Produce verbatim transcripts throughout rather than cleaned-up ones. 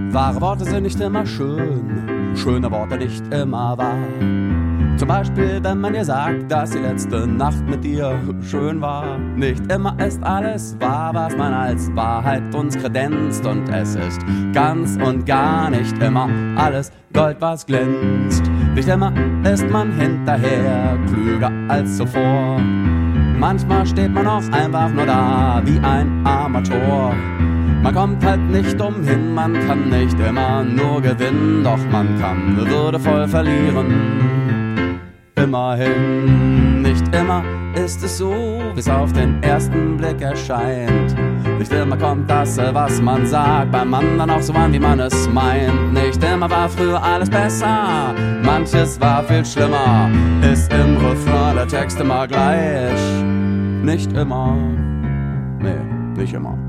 Wahre Worte sind nicht immer schön, schöne Worte nicht immer wahr. Zum Beispiel, wenn man dir sagt, dass die letzte Nacht mit dir schön war. Nicht immer ist alles wahr, was man als Wahrheit uns kredenzt. Und es ist ganz und gar nicht immer alles Gold, was glänzt. Nicht immer ist man hinterher klüger als zuvor. Manchmal steht man auch einfach nur da wie ein Amateur. Man kommt halt nicht umhin, man kann nicht immer nur gewinnen, doch man kann würdevoll verlieren. Immerhin, nicht immer ist es so, wie es auf den ersten Blick erscheint. Nicht immer kommt das, was man sagt, beim anderen auch so an, wie man es meint. Nicht immer war früher alles besser, manches war viel schlimmer. Ist im Refrain der Text immer gleich? Nicht immer, nee, nicht immer.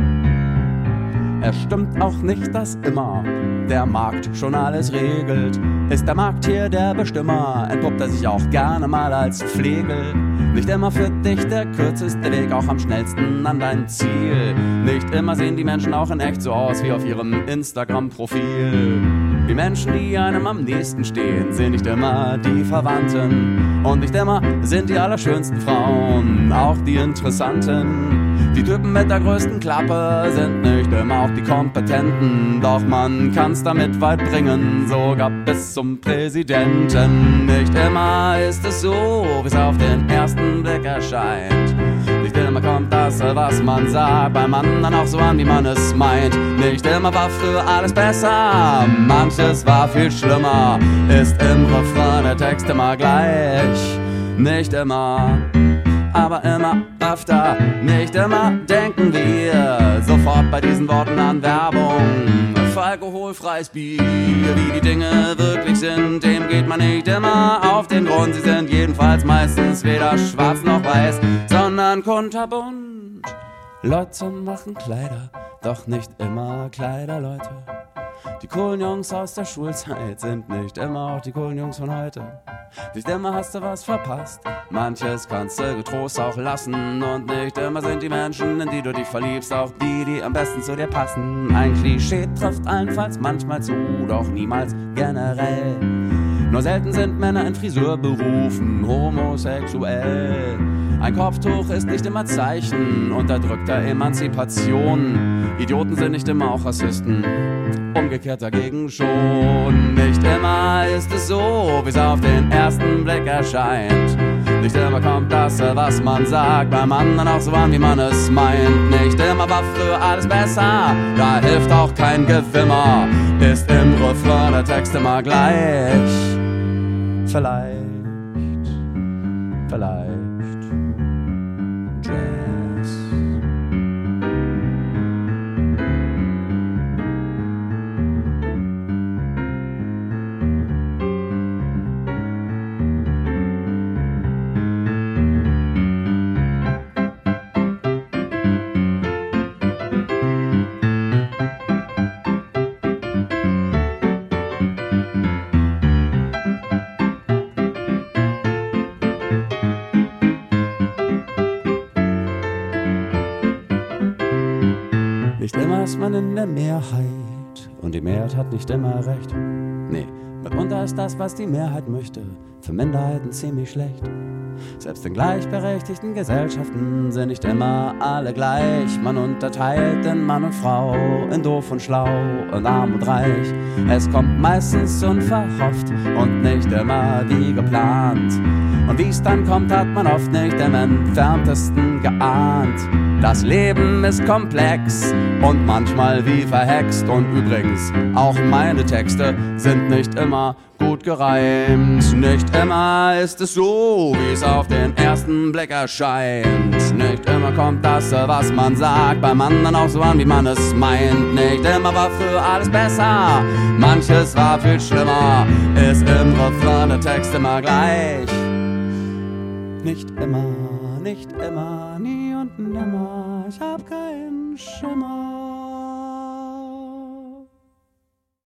Es stimmt auch nicht, dass immer der Markt schon alles regelt. Ist der Markt hier der Bestimmer, entpuppt er sich auch gerne mal als Flegel. Nicht immer für dich der kürzeste Weg, auch am schnellsten an dein Ziel. Nicht immer sehen die Menschen auch in echt so aus wie auf ihrem Instagram-Profil. Die Menschen, die einem am nächsten stehen, sind nicht immer die Verwandten. Und nicht immer sind die allerschönsten Frauen auch die interessanten. Die Typen mit der größten Klappe sind nicht immer auch die Kompetenten. Doch man kann's damit weit bringen, sogar bis zum Präsidenten. Nicht immer ist es so, wie's auf den ersten Blick erscheint. Nicht immer kommt das, was man sagt, beim anderen auch so an, wie man es meint. Nicht immer war früher alles besser, manches war viel schlimmer. Ist im Refrain der Text immer gleich. Nicht immer, aber immer öfter. Nicht immer denken wir sofort bei diesen Worten an Werbung. Für alkoholfreies Bier, wie die Dinge wirklich sind, dem geht man nicht immer auf den Grund. Sie sind jedenfalls meistens weder schwarz noch weiß, sondern kunterbunt. Leute machen Kleider, doch nicht immer Kleiderleute. Die coolen Jungs aus der Schulzeit sind nicht immer auch die coolen Jungs von heute. Nicht immer hast du was verpasst, manches kannst du getrost auch lassen. Und nicht immer sind die Menschen, in die du dich verliebst, auch die, die am besten zu dir passen. Ein Klischee trifft allenfalls manchmal zu, doch niemals generell. Nur selten sind Männer in Friseurberufen homosexuell. Ein Kopftuch ist nicht immer Zeichen unterdrückter Emanzipation. Idioten sind nicht immer auch Rassisten, umgekehrt dagegen schon. Nicht immer ist es so, wie es auf den ersten Blick erscheint. Nicht immer kommt das, was man sagt, beim anderen auch so an, wie man es meint. Nicht immer war früher alles besser, da hilft auch kein Gewimmer. Ist im Refrain der Text immer gleich. Vielleicht, vielleicht Jazz. Nicht immer ist man in der Mehrheit und die Mehrheit hat nicht immer recht. Nee, mitunter ist das, was die Mehrheit möchte, für Minderheiten ziemlich schlecht. Selbst in gleichberechtigten Gesellschaften sind nicht immer alle gleich. Man unterteilt in Mann und Frau, in doof und schlau, in arm und reich. Es kommt meistens unverhofft und nicht immer wie geplant. Und wie's dann kommt, hat man oft nicht im entferntesten geahnt. Das Leben ist komplex und manchmal wie verhext. Und übrigens, auch meine Texte sind nicht immer gut gereimt. Nicht immer ist es so, wie es auf den ersten Blick erscheint. Nicht immer kommt das, was man sagt, beim anderen auch so an, wie man es meint. Nicht immer war früher alles besser, manches war viel schlimmer. Ist im Refrain der Text immer gleich. Nicht immer, nicht immer, nie und nimmer, ich hab keinen Schimmer.